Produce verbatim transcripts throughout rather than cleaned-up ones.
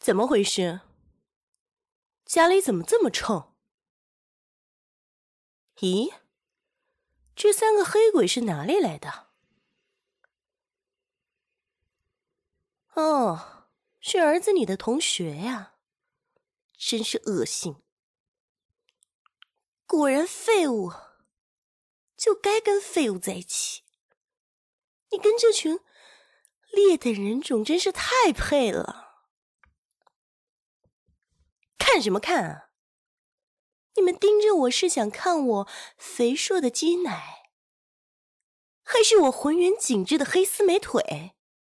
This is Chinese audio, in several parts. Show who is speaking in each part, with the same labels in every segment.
Speaker 1: 怎么回事？家里怎么这么臭？咦，这三个黑鬼是哪里来的？哦，是儿子你的同学呀，真是恶心。果然废物，就该跟废物在一起。你跟这群劣等人种真是太配了。看什么看啊？你们盯着我是想看我肥硕的鸡奶，还是我浑圆紧致的黑丝美腿？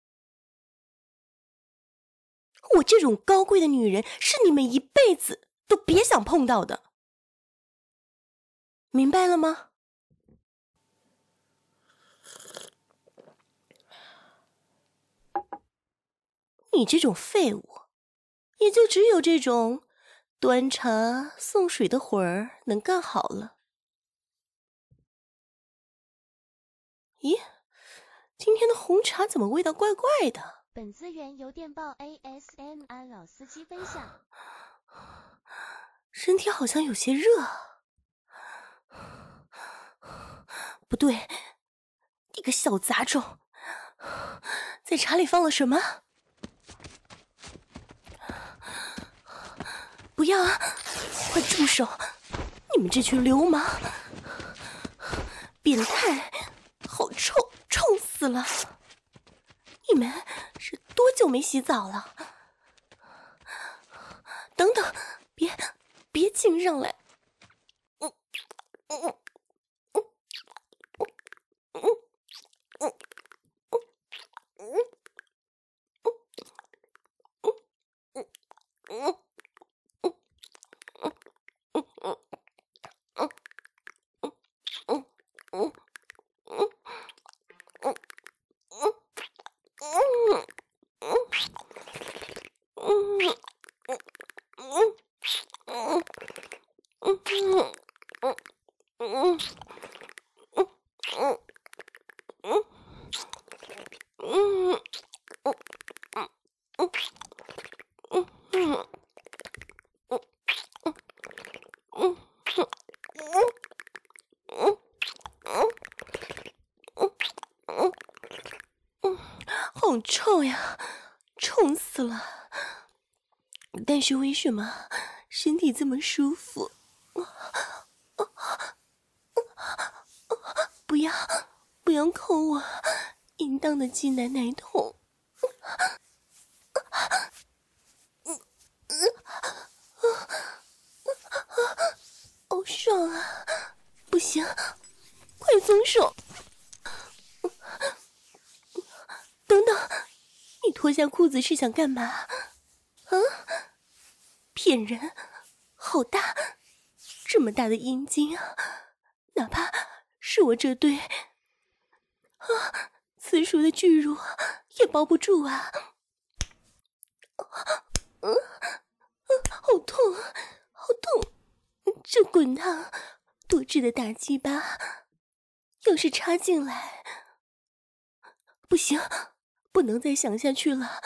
Speaker 1: 我这种高贵的女人是你们一辈子都别想碰到的，明白了吗？你这种废物，也就只有这种端茶送水的活儿能干好了。咦，今天的红茶怎么味道怪怪的？
Speaker 2: 本资源由电报 A S M R 老司机分享。
Speaker 1: 身体好像有些热。不对，你个小杂种，在茶里放了什么？不要啊！快住手！你们这群流氓、变态，好臭，臭死了！你们是多久没洗澡了？等等，别别亲上来！嗯嗯嗯嗯嗯嗯嗯。好臭呀，臭死了！但是为什么身体这么舒服？不要，不要抠我淫荡的鸡奶奶头！好爽啊！不行，快松手！等等，你脱下裤子是想干嘛？啊？骗人！好大，这么大的阴茎啊！哪怕是我这对啊成熟的巨乳也包不住啊！嗯、啊啊，好痛，好痛！这滚烫多汁的大鸡巴，要是插进来，不行，不能再想下去了。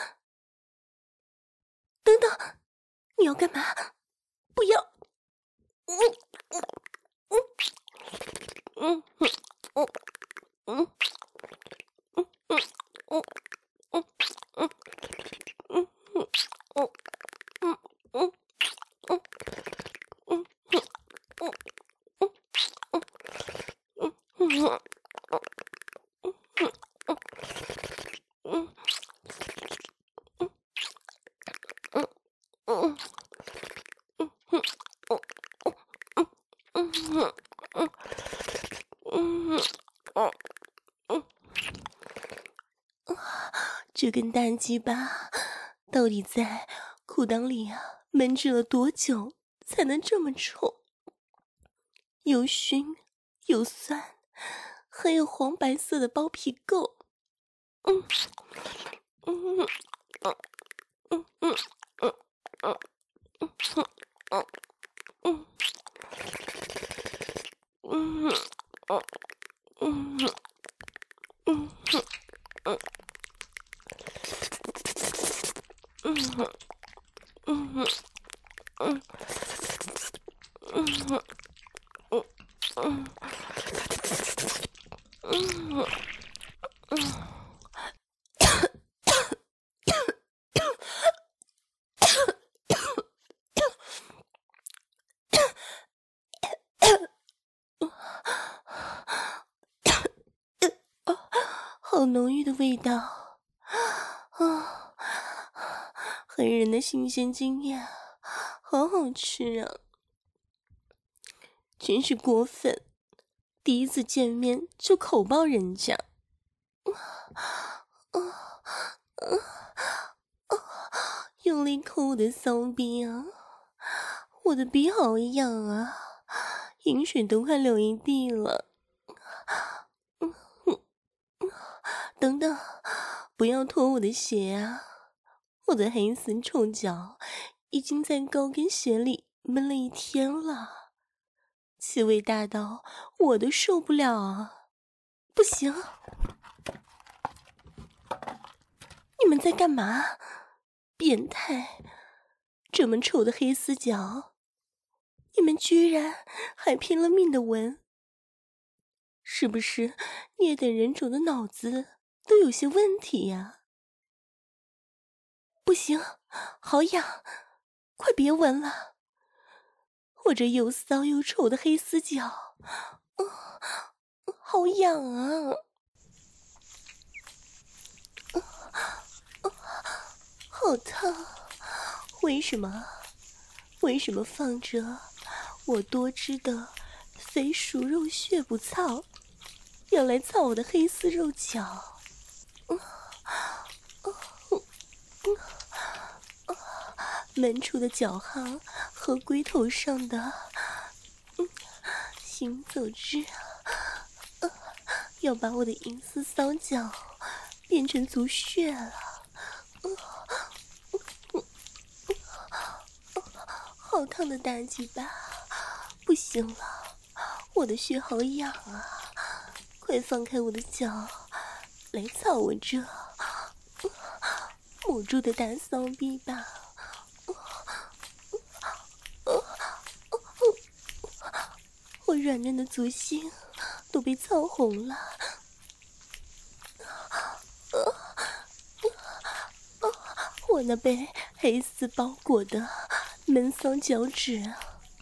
Speaker 1: 等等，你要干嘛？不要！嗯嗯嗯嗯嗯嗯嗯嗯嗯嗯嗯嗯嗯嗯嗯嗯。这根大鸡巴到底在裤裆里啊闷滞了多久才能这么臭？又熏又酸，还有黄白色的包皮垢。嗯嗯嗯嗯嗯嗯嗯嗯嗯嗯嗯嗯嗯嗯嗯。 嗯嗯嗯。好浓郁的味道啊，很人的新鲜经验，好好吃啊！真是过分，第一次见面就口爆人家。啊啊啊！用力抠我的骚逼啊！我的鼻好痒啊，饮水都快流一地了。嗯嗯嗯，等等，不要脱我的鞋啊！我的黑丝臭脚已经在高跟鞋里闷了一天了，气味大到我都受不了啊！不行，你们在干嘛？变态！这么臭的黑丝脚，你们居然还拼了命的闻，是不是虐待人种的脑子都有些问题呀、啊？不行，好痒，快别闻了！我这又骚又臭的黑丝脚，嗯，好痒啊！嗯嗯、好烫！为什么？为什么放着我多汁的肥熟肉血不操，要来操我的黑丝肉脚？嗯嗯嗯嗯，闷出的脚夯和龟头上的嗯行走之，嗯，要把我的银丝骚脚变成足血了。嗯嗯嗯，好烫的大鸡巴，不行了，我的血好痒啊！快放开我的脚，来操我这母猪的大骚逼吧！我软嫩的足心都被操红了，我那被黑丝包裹的闷骚脚趾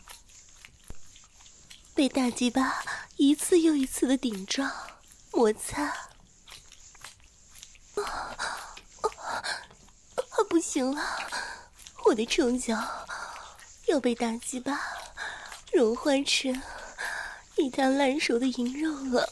Speaker 1: 被大鸡巴一次又一次的顶撞摩擦，啊啊啊！不行了，我的臭脚要被大鸡巴融化成一滩烂熟的银肉了。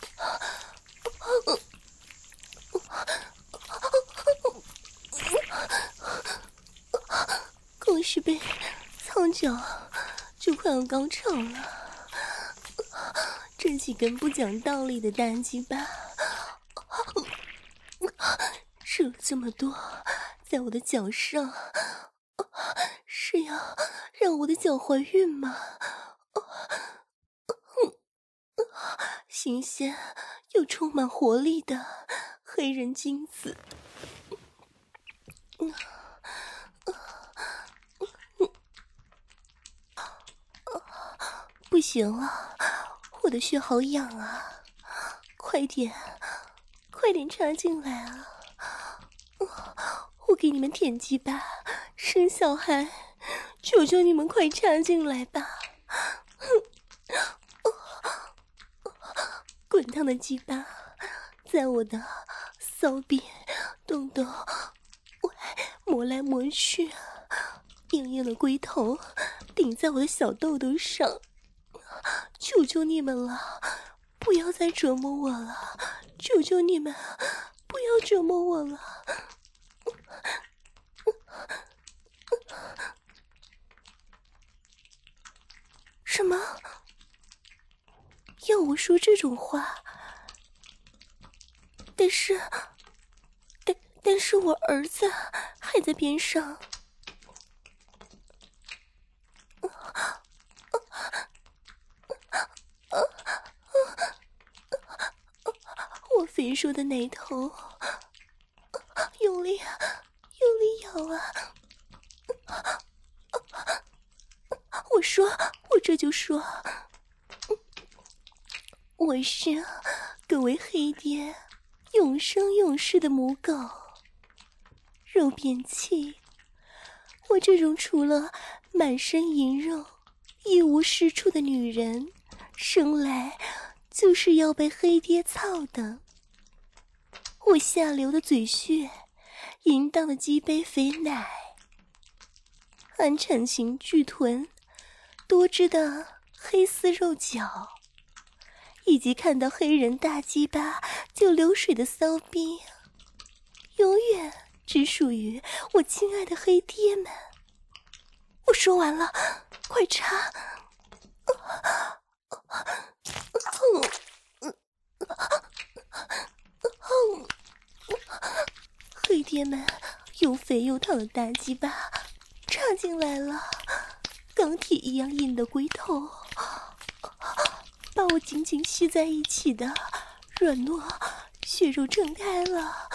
Speaker 1: 光是被操脚就快要高潮了，这几根不讲道理的大鸡巴射了这么多在我的脚上，是要让我的脚怀孕吗？新鲜又充满活力的黑人精子，嗯嗯、不行了，我的血好痒啊！快点，快点插进来啊！我给你们舔鸡巴，生小孩，求求你们快插进来吧！滚烫的鸡巴在我的骚逼洞洞磨来磨去，硬硬的龟头顶在我的小豆豆上，求求你们了，不要再折磨我了！求求你们，不要折磨我了！什么？要我说这种话？但是，但但是我儿子还在边上。我肥硕的奶头用力用力咬啊！我说，我这就说。 我是各位黑爹永生永世的母狗，肉便器。我这种除了满身银肉一无是处的女人，生来就是要被黑爹操的。我下流的嘴穴，淫荡的鸡杯肥奶，寒产型巨臀，多汁的黑丝肉脚，以及看到黑人大鸡巴就流水的骚逼，永远只属于我亲爱的黑爹们。我说完了，快插！黑爹们又肥又烫的大鸡巴插进来了，钢铁一样硬的龟头把我紧紧吸在一起的软糯血肉撑开了。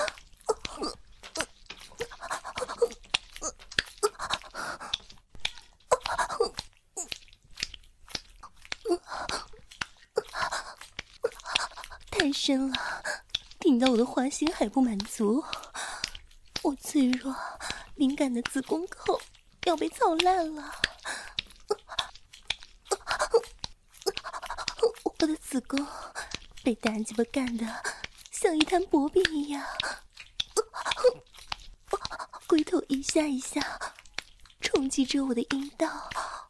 Speaker 1: 太深了，顶到我的花心还不满足，我脆弱敏感的子宫口要被操烂了。我的子宫被大鸡巴干得像一滩薄冰一样，龟头一下一下冲击着我的阴道，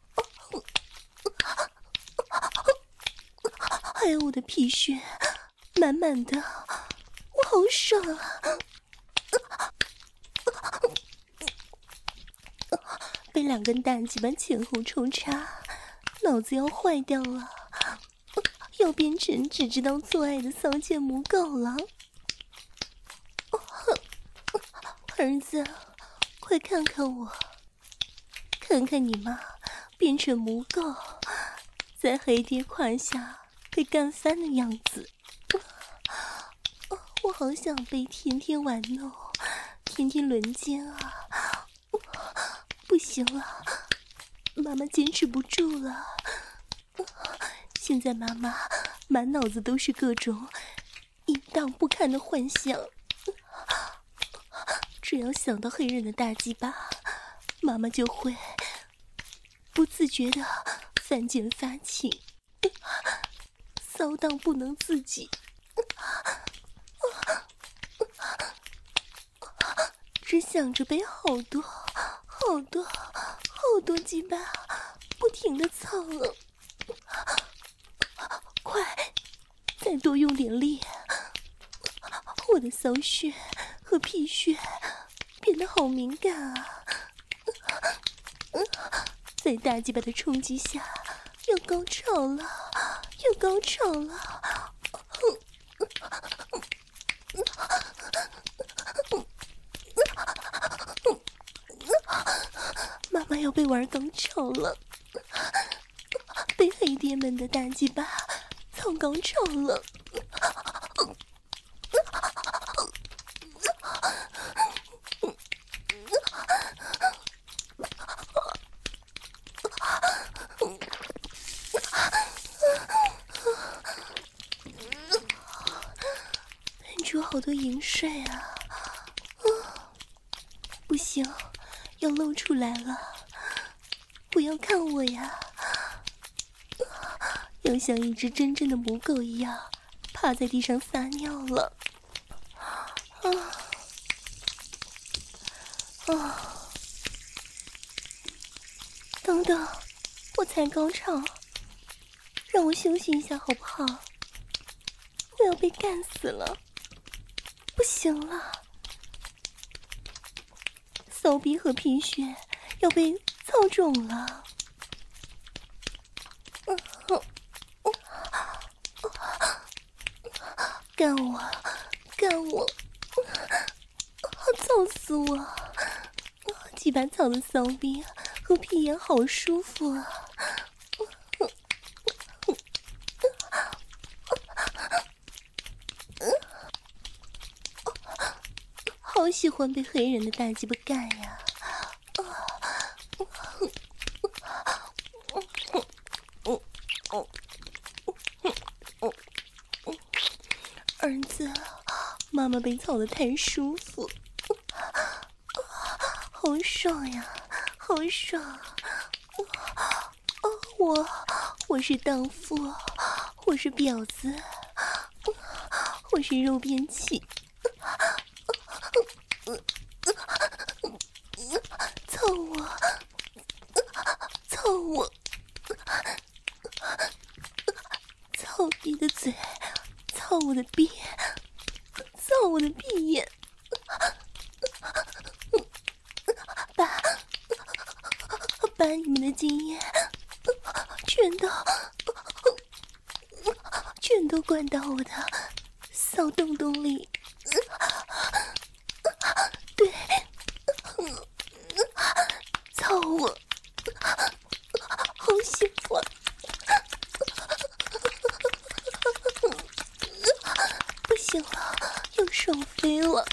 Speaker 1: 还有我的屁血满满的，我好爽啊！被两根大鸡巴前后抽插，脑子要坏掉了，要变成只知道做爱的骚贱母狗了。儿子，快看看我，看看你妈变成母狗，在黑爹胯下被干翻的样子。我好想被天天玩弄，天天轮奸啊！不行了，妈妈坚持不住了。现在妈妈满脑子都是各种淫荡不堪的幻想，只要想到黑人的大鸡巴，妈妈就会不自觉的犯贱发情，骚荡不能自己。只想着被好多好多好多鸡巴不停的操了，快再多用点力！我的骚穴和屁穴变得好敏感啊，在大鸡巴的冲击下要高潮了，要高潮了！妈妈要被玩高潮了，被黑爹们的大鸡巴操高潮了。喷出好多淫水啊！不行，要露出来了！不要看我呀，要像一只真正的母狗一样趴在地上撒尿了。啊啊！等等，我才高潮，让我休息一下好不好？我要被干死了，不行了！骚逼和皮血要被操肿了。干我，干我，操死我！几把草的骚逼和屁眼好舒服啊！好喜欢被黑人的大鸡巴干呀！ 儿子，妈妈被操得太舒服，好爽呀，好爽！我我是荡妇，我是婊子，我是肉便器，操我，操我，操你的嘴，操我的逼，操我的闭眼，把把你们的经验全都全都灌到我的骚洞洞里，对，操我，好幸福啊！不行了，要爽飞了。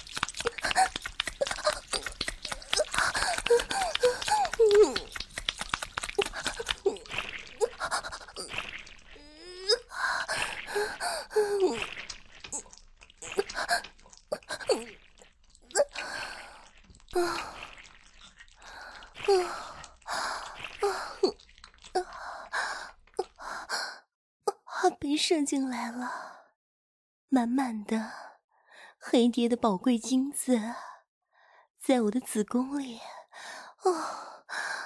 Speaker 1: 被射进来了，满满的黑蝶的宝贵精子在我的子宫里，哦，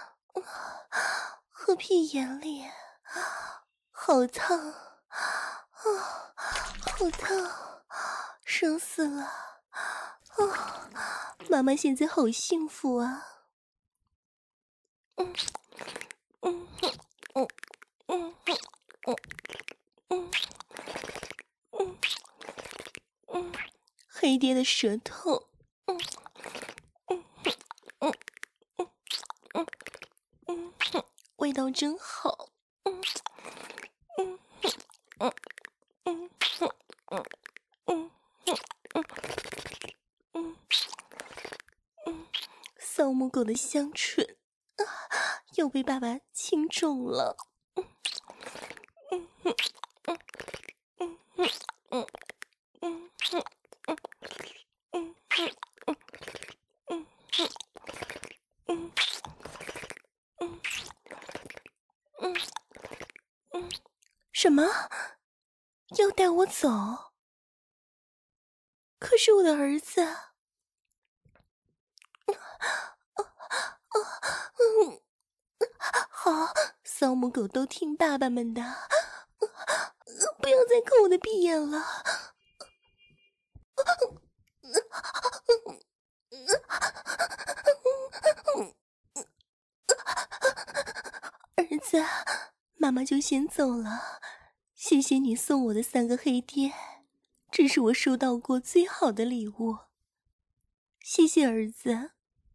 Speaker 1: 和屁眼里，好烫，啊，好烫，爽死了！哦，妈妈现在好幸福啊！嗯嗯嗯嗯嗯嗯嗯嗯，黑蝶的舌头，嗯嗯嗯嗯嗯嗯嗯，味道真好，嗯嗯嗯嗯嗯嗯嗯嗯嗯嗯，骚母狗的香唇啊，又被爸爸亲中了，嗯嗯嗯嗯嗯嗯嗯嗯嗯嗯嗯嗯嗯嗯嗯，什么？要带我走？可是我的儿子，嗯，好，骚母狗都听爸爸们的，不要再抠我的闭眼了。儿子，妈妈就先走了，谢谢你送我的三个黑蝶，这是我收到过最好的礼物。谢谢儿子。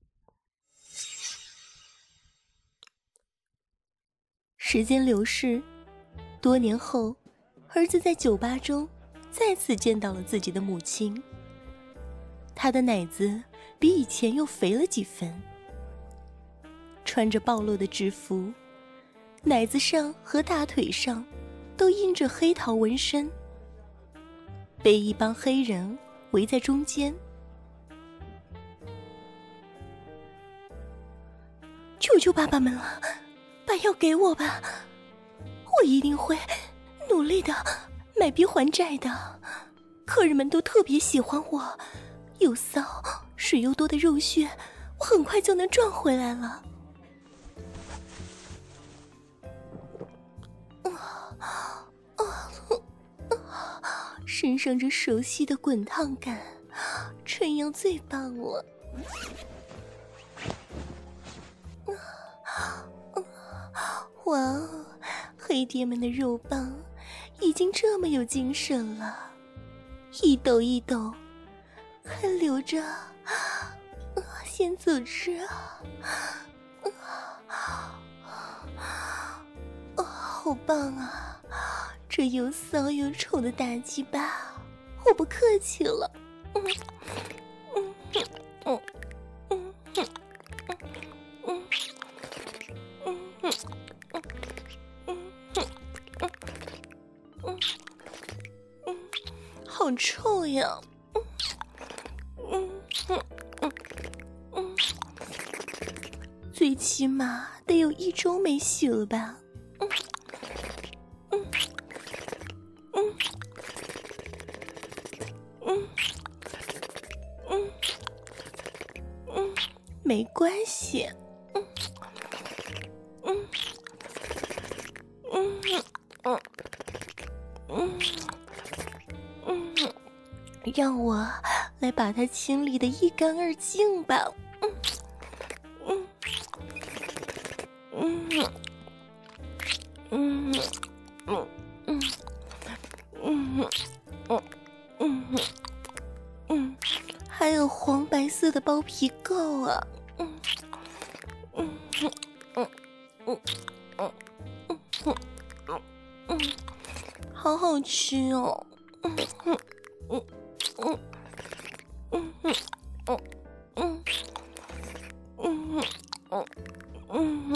Speaker 1: 时间流逝，多年后，儿子在酒吧中再次见到了自己的母亲。她的奶子比以前又肥了几分，穿着暴露的制服，奶子上和大腿上都印着黑桃纹身，被一帮黑人围在中间。求求爸爸们了，把药给我吧，我一定会努力的买逼还债的。客人们都特别喜欢我，又骚水又多的肉穴，我很快就能赚回来了。身上这熟悉的滚烫感，春阳最棒了。哇哦，黑蝶们的肉棒已经这么有精神了，一抖一抖，还流着鲜组织啊！哦，好棒啊！这又骚又臭的大鸡巴，我不客气了。嗯嗯嗯嗯嗯嗯嗯嗯好臭呀！嗯嗯嗯嗯，最起码得有一周没洗了吧？嗯嗯嗯嗯嗯嗯，没关系。嗯嗯嗯嗯嗯嗯，让我来把它清理得一干二净吧。嗯嗯嗯嗯嗯嗯嗯嗯嗯嗯，还有黄白色的包皮垢啊！嗯嗯嗯嗯嗯嗯嗯嗯，好好吃哦！嗯嗯嗯嗯嗯嗯嗯嗯嗯嗯嗯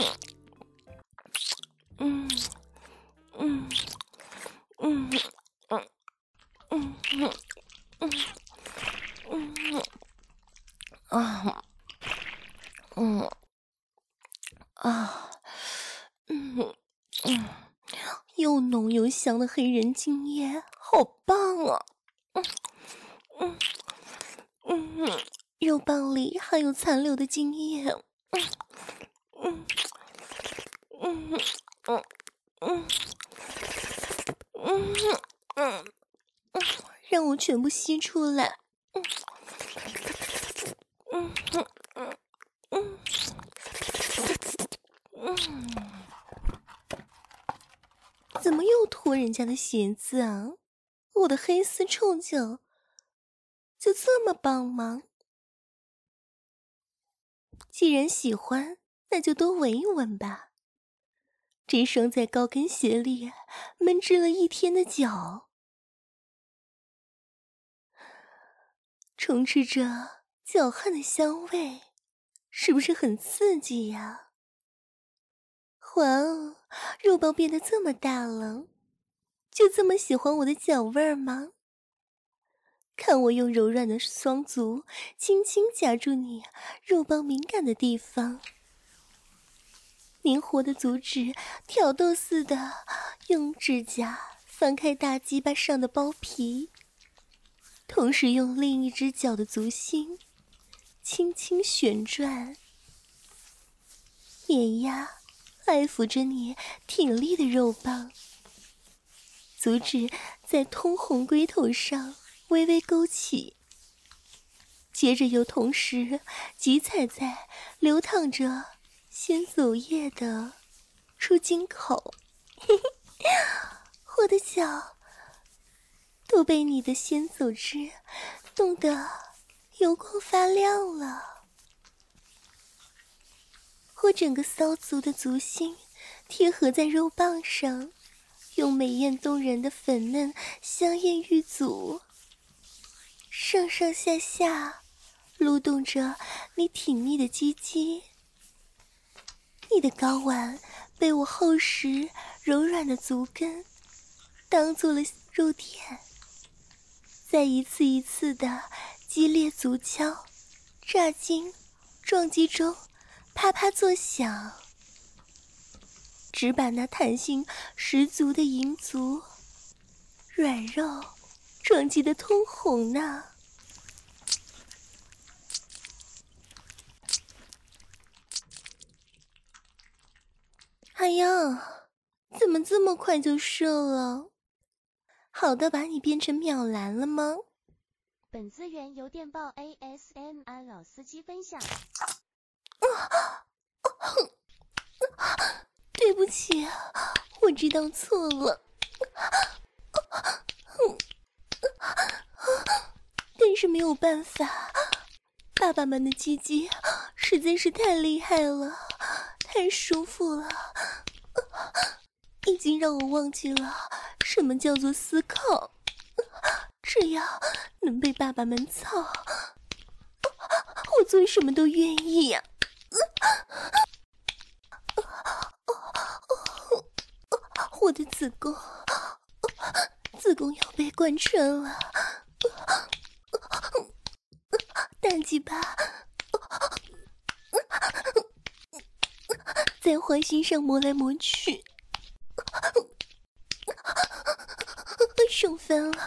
Speaker 1: 嗯嗯嗯嗯嗯嗯嗯啊嗯啊嗯嗯，又浓又香的黑人精液，好棒啊！嗯嗯嗯，肉棒里还有残留的精液，嗯嗯嗯嗯嗯嗯嗯嗯，让我全部吸出来。嗯嗯嗯嗯嗯嗯，怎么又脱人家的鞋子啊？我的黑丝臭脚就这么棒吗？既然喜欢，那就多闻一闻吧。这双在高跟鞋里闷滞了一天的脚，充斥着脚汗的香味，是不是很刺激呀？哇哦，肉包变得这么大了，就这么喜欢我的脚味儿吗？看我用柔软的双足轻轻夹住你肉包敏感的地方，灵活的足趾挑逗似的用指甲翻开大鸡巴上的包皮，同时用另一只脚的足心轻轻旋转，碾压爱抚着你挺立的肉棒，足趾在通红龟头上微微勾起，接着又同时挤踩在流淌着鲜走液的出经口。我的脚都被你的鲜走汁弄得油光发亮了，我整个骚足的足心贴合在肉棒上，用美艳动人的粉嫩香艳玉足上上下下撸动着你挺立的鸡鸡，你的睾丸被我厚实柔软的足跟当做了肉垫，在一次一次的激烈足敲、炸筋、撞击中啪啪作响，只把那弹性十足的银足软肉撞击得通红呢。哎呀，怎么这么快就射了？好到把你变成秒蓝了吗？
Speaker 2: 本资源由电报 A S M R 老司机分享。
Speaker 1: 对不起，我知道错了。但是没有办法，爸爸们的鸡鸡实在是太厉害了，太舒服了，已经让我忘记了什么叫做思考。只要能被爸爸们操，我做什么都愿意呀、我的子宫子宫要被贯穿了，大鸡巴在花心上磨来磨去，爽翻了，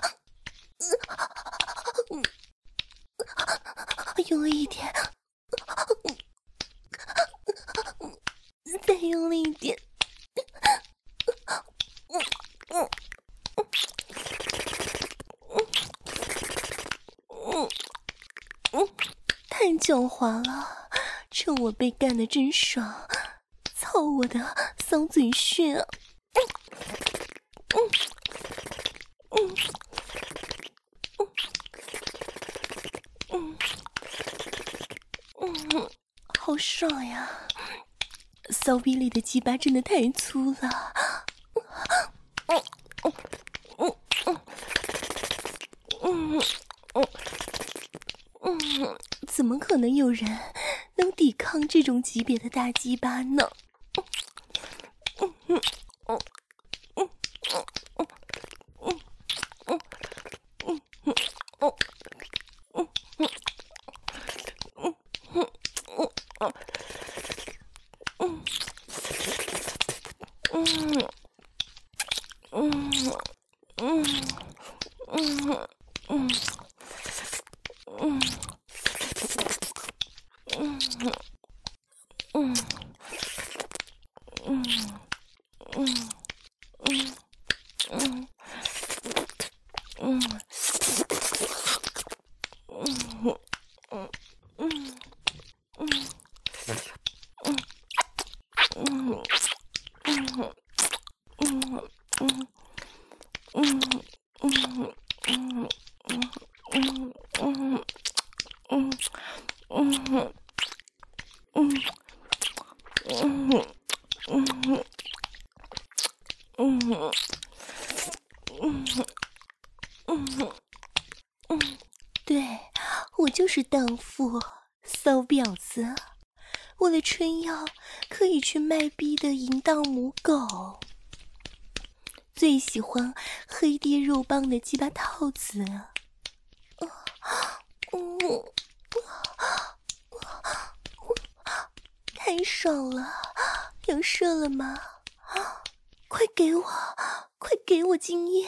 Speaker 1: 用力一点，再用力一点，太狡猾了，趁我被干得真爽，操我的骚嘴穴啊！嗯嗯嗯嗯，好爽呀！骚逼里的鸡巴真的太粗了，嗯嗯嗯嗯嗯嗯，怎么可能有人能抵抗这种级别的大鸡巴呢？嗯嗯嗯嗯嗯嗯嗯嗯嗯嗯。对，我就是荡妇，骚婊子，为了春药可以去卖逼的淫荡母狗，最喜欢黑爹肉棒的鸡巴套子。嗯，太爽了，要射了吗？快给我，快给我精液！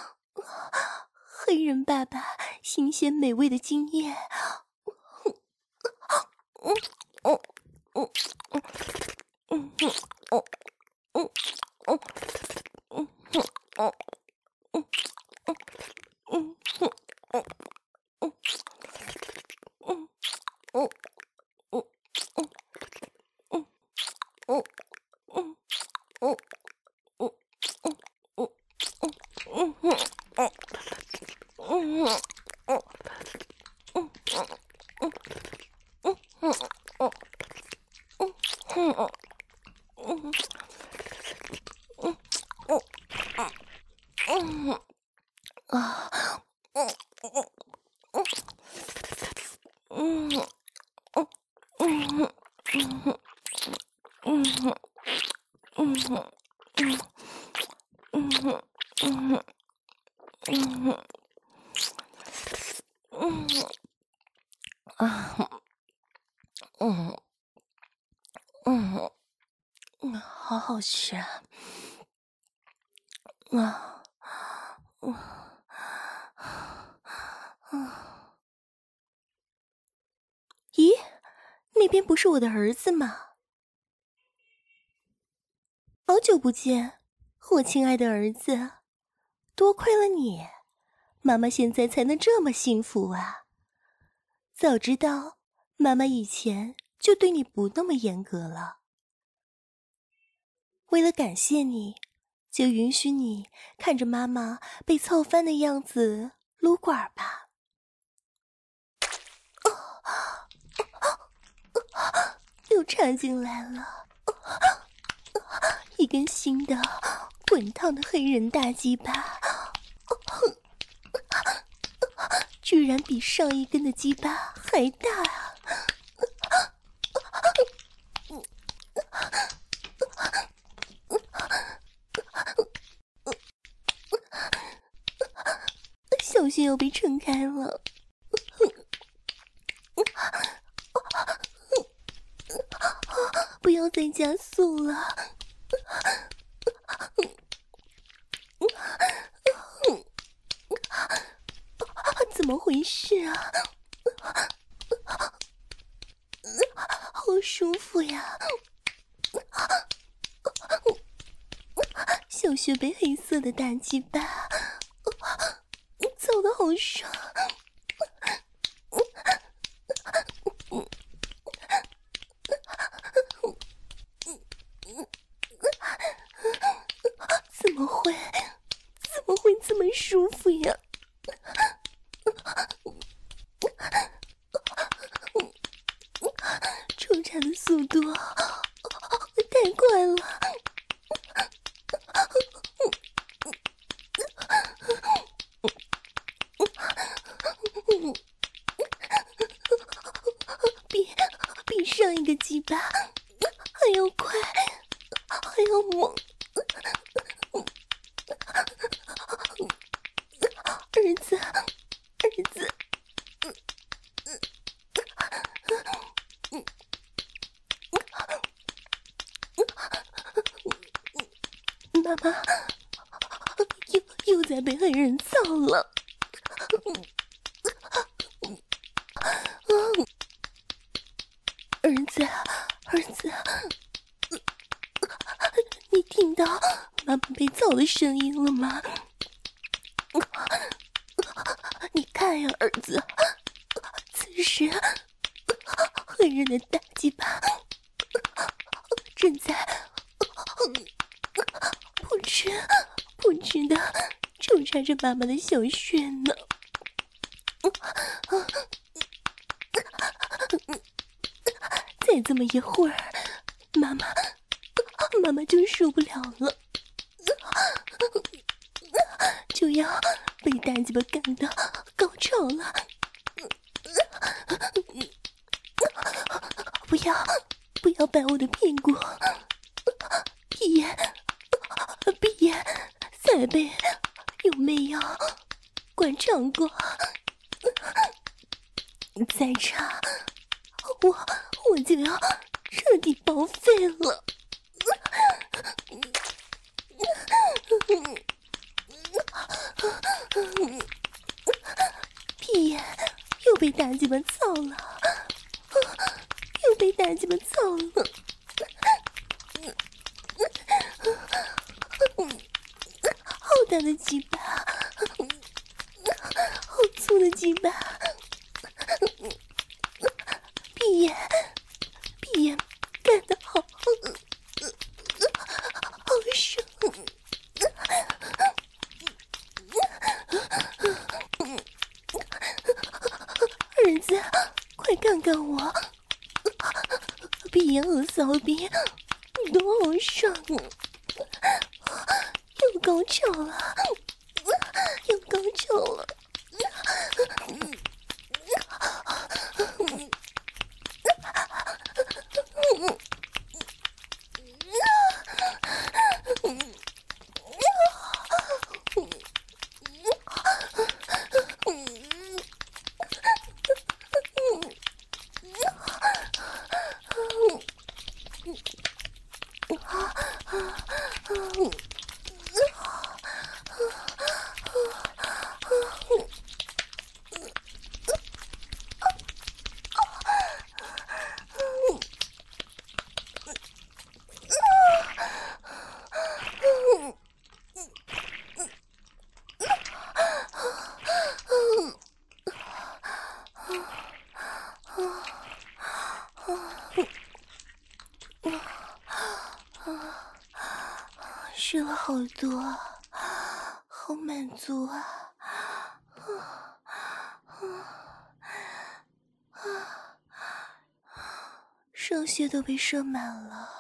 Speaker 1: 黑人爸爸新鲜美味的精液。嗯嗯嗯嗯嗯嗯嗯嗯嗯嗯嗯嗯嗯嗯嗯嗯嗯，好好吃啊！啊，嗯嗯，咦，那边不是我的儿子吗？好久不见，我亲爱的儿子，多亏了你，妈妈现在才能这么幸福啊！早知道，妈妈以前就对你不那么严格了。为了感谢你，就允许你看着妈妈被操翻的样子撸管吧。哦，又插进来了，一根新的滚烫的黑人大鸡巴，居然比上一根的鸡巴还大啊！ 小穴又被撑开了。不要再加速了。怎么回事啊？好舒服呀！小穴被黑色的大鸡巴操得好爽。怎么会怎么会这么舒服呀？抽插的速度太快了。比比上一个鸡巴还要快，还要猛。儿子，儿子，妈妈又又在被狠人操了。儿子，儿子，你听到妈妈被操的声音了吗？你看呀，儿子，此时狠人的大鸡巴正在扑哧扑哧的抽插着妈妈的小穴呢。再这么一会儿，妈妈妈妈就受不了了，就要被大鸡巴干的高潮了。不要不要掰我的屁股，闭眼闭眼，塞贝有没有灌肠过？再插我我就要彻底报废了。屁眼又被大鸡巴操了，又被大鸡巴操了。好大的鸡巴，好粗的鸡巴。闭眼闭眼干得好，好爽。儿子，快看看我，闭眼和骚逼都好爽，又高潮了，又高潮了。睡了好多，好满足啊！上穴都被射满了，